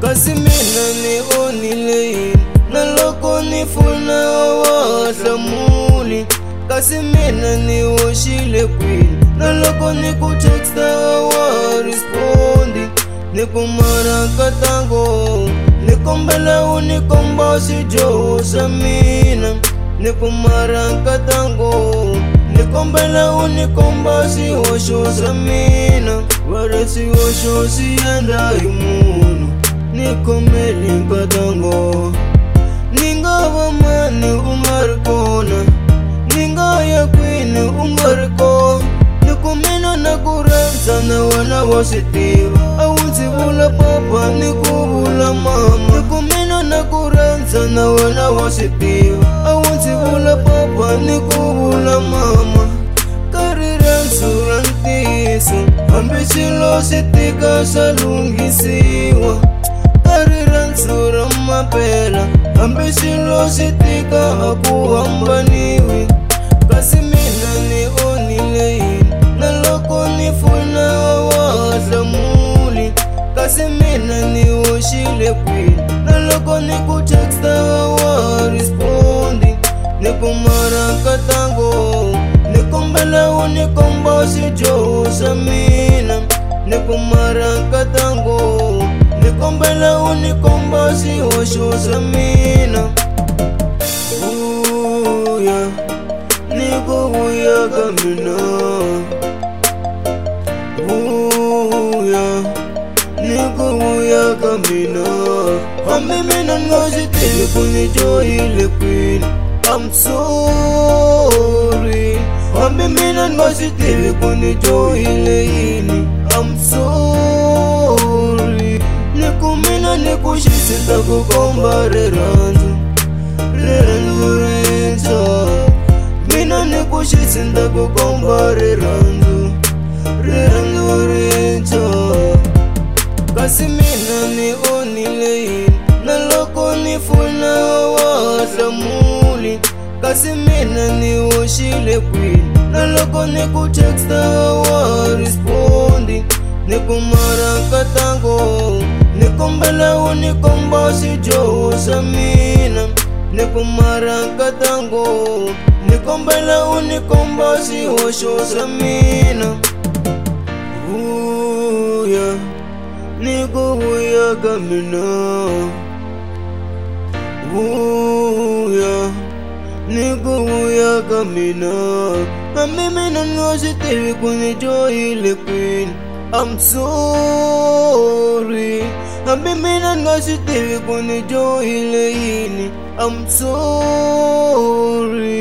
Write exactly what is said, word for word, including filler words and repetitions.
kasi mina ni onile yini na loko ni funa wa hlamuli kasi mina ni hoxile kwini na loko ni ku texta wa respondi ni ku mara katango ni kombela u ni komba swidyoho swa mina ni ku mara katango ni kombela u ni komba swihoxo swa mina wara swihoxo swi endla hi munhu ni khomeli nkatango ni nga va mani u nga ri kona ni nga ya kwini u nga ri kona ni ku mina na ku rhandza na wena wa swi tiva a wu ndzi vula papa ni ku vula mama ni ku mina na ku rhandza na wena wa swi tiva a wu ndzi vula papa ni ku vula mama ka rirhandzu ra ntiyiso hambi swilo swi tika swa lunghisiwa ka rirhandzu ra mampela hambi swilo swi tika a ku hambaniwi kasi mina ni onile yini na loko ni funa wa hlamuli kasi mina ni hoxile kwini na loko ni ku texta wa respondi ni ku mara katango ni kombela u ni komba swidyoho swa mina ni ku mara katango ni kombela u ni komba swihoxo swa mina vuya ni ku vuya ka mina vuya ni ku vuya ka mina hambi mina ni nga swi tivi ku ni dyohile kwini I'm sorry hambi mina ni nga swi tivi ku ni dyohile yini I'm sorry ni ku mina ni ku xisita ku komba rirhandzu rirhandzu rintshwa mina ni ku xisita ku komba rirhandzu rirhandzu rintshwa kasi mina ni onile yini na loko ni funa wa hlamuli kasi mina ni hoxile kwini na loko ni ku texta wa respondi ni ku mara katango ni kombela u ni komba swidyoho swa mina ni ku mara katango ni kombela u ni komba swihoxo swa mina vuya ni ku vuya ka mina vuya ni ku vuya ka mina hambi mina ni nga swi tivi ku ni dyohile kwini I'm sorry hambi mina ni nga swi tivi ku ni dyohile yini I'm sorry